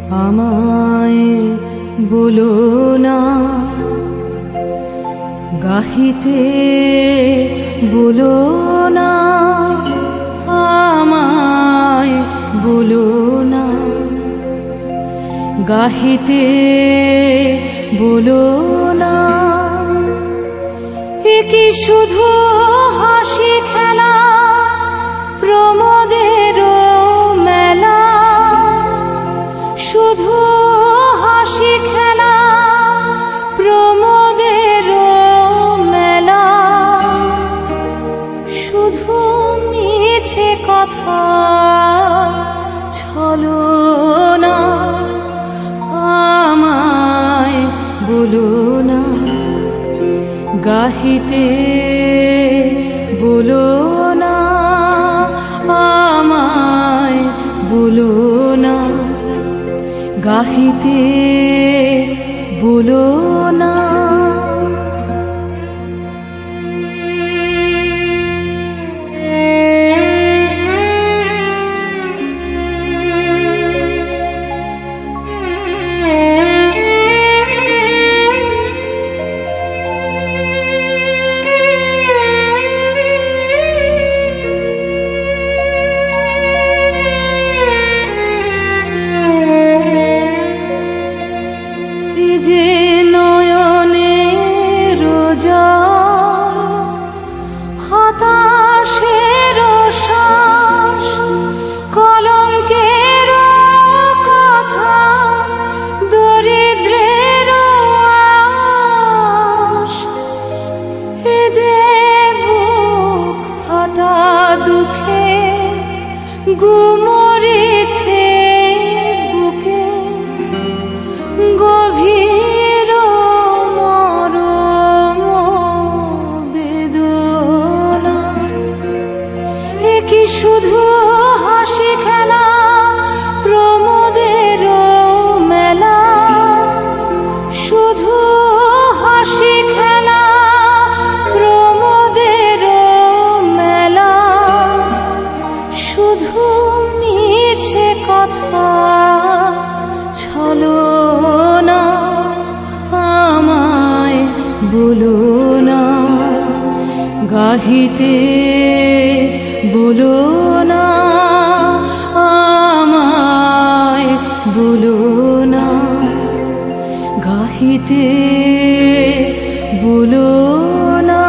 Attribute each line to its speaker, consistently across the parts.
Speaker 1: আমায় বলো না, গাহিতে বলো না, আমায় বলো না, গাহিতে বলো না। এ কি শুধু হাসি খেলা, প্রমোদের মেলা, শুধু হাসি খেলা, প্রমোদের মেলা, শুধু মিছে কথা ছলনা। আমায় বলো না, গাহিতে বলো না, আমায় বলো না, গাহিতে বলো না। যে নয়নের জল, হতাশের শ্বাস, কলঙ্কের কথা, দরিদ্রের আশ, এ যে বুক ফাটা দুঃখে গুমরেছে বুকে, গভীর মরম বেদনা। এ কি শুধু হাসি খেলা, প্রমোদের মেলা, শুধু হাসি খেলা, প্রমোদের মেলা, শুধু মিছে কথা ছলনা। আমায় বলো না, গাহিতে বলো না, আমায় বলো না, গাহিতে বলো না।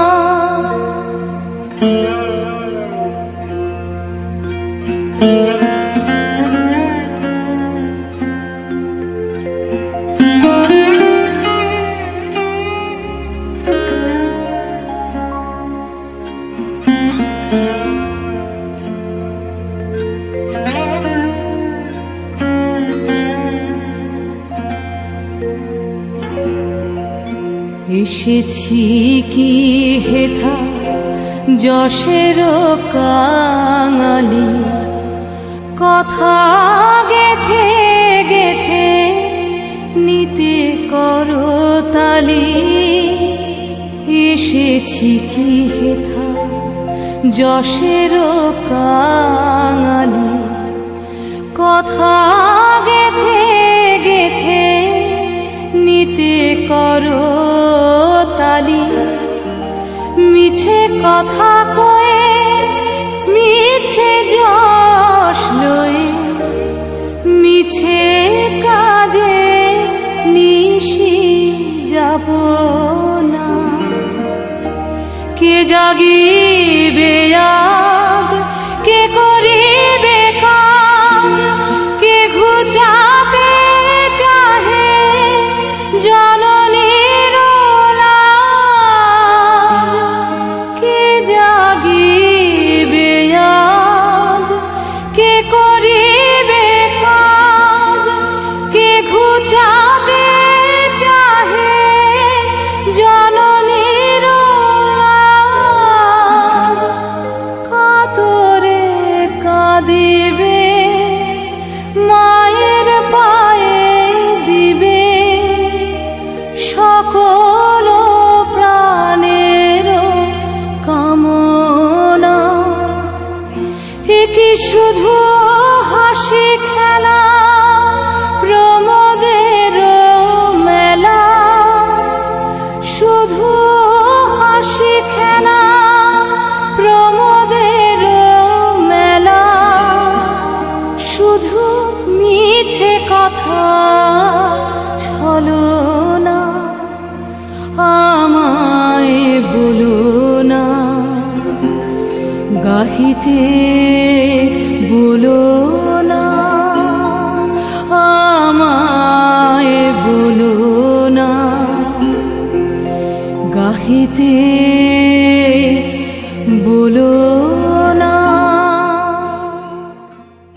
Speaker 1: এসেছি কি হেথা যশের কাঙালি, কথা গেথে গেথে নিতে করতালি। এসেছি কি হেথা যশের কাঙালি, কথা গেথে গেথে নিতে করতালি। মিছে কথা কয়ে মিছে যশ লয়ে, মিছে কাজে নিশি যাব না। কে জাগিবে আজ, কে করিবে কাজ, কে ঘুচাতে চাহে জননীর লাজ। কে জাগিবে আজ, কে করিবে কাজ, কে ঘুচাতে চাহে জননীর লাজ। কাতরে কাঁদিবে, মায়ের পায়ে দিবে সকল প্রাণের কামনা। এ কি শুধু হাসি খেলা, আমায় বলো না, গাহিতে বলো না, আমায় বলো না, গাহিতে